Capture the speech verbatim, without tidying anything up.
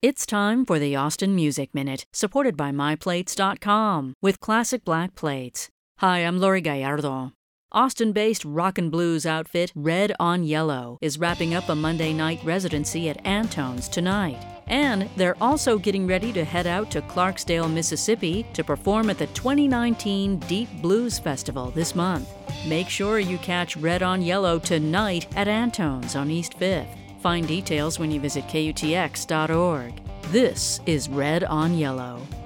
It's time for the Austin Music Minute, supported by my plates dot com, with classic black plates. Hi, I'm Lori Gallardo. Austin-based rock and blues outfit Red on Yellow is wrapping up a Monday night residency at Antone's tonight. And they're also getting ready to head out to Clarksdale, Mississippi to perform at the twenty nineteen Deep Blues Festival this month. Make sure you catch Red on Yellow tonight at Antone's on East fifth. Find details when you visit K U T X dot org. This is Red on Yellow.